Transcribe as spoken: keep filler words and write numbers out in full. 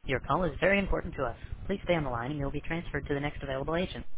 Your call is very important to us. Please stay on the line and you'll be transferred to the next available agent.